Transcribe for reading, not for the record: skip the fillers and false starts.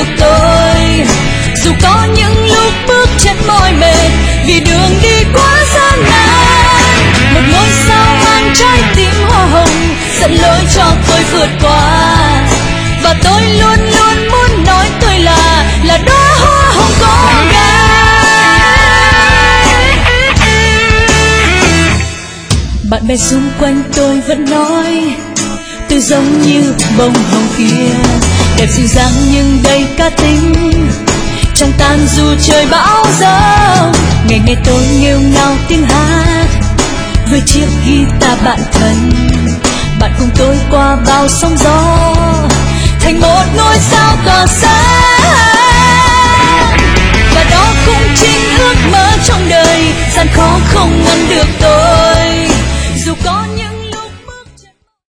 được tôi. Dù có những lúc bước chân mỏi mệt vì đường đi quá gian nan, một ngôi sao mang trái tim hoa hồng dẫn lối cho tôi vượt qua. Và tôi luôn luôn muốn nói tôi là đóa hoa hồng con gái. Bạn bè xung quanh tôi vẫn nói tôi giống như bông hồng kia, đẹp dịu dàng nhưng đầy cá tính, chẳng tan dù trời bão giông. Ngày ngày tôi nghêu ngao tiếng hát với chiếc guitar bạn thân, bạn cùng tôi qua bao sóng gió thành một ngôi sao tỏa sáng. Và đó cũng chính ước mơ trong đời, gian khó không ngăn được tôi. Dù có những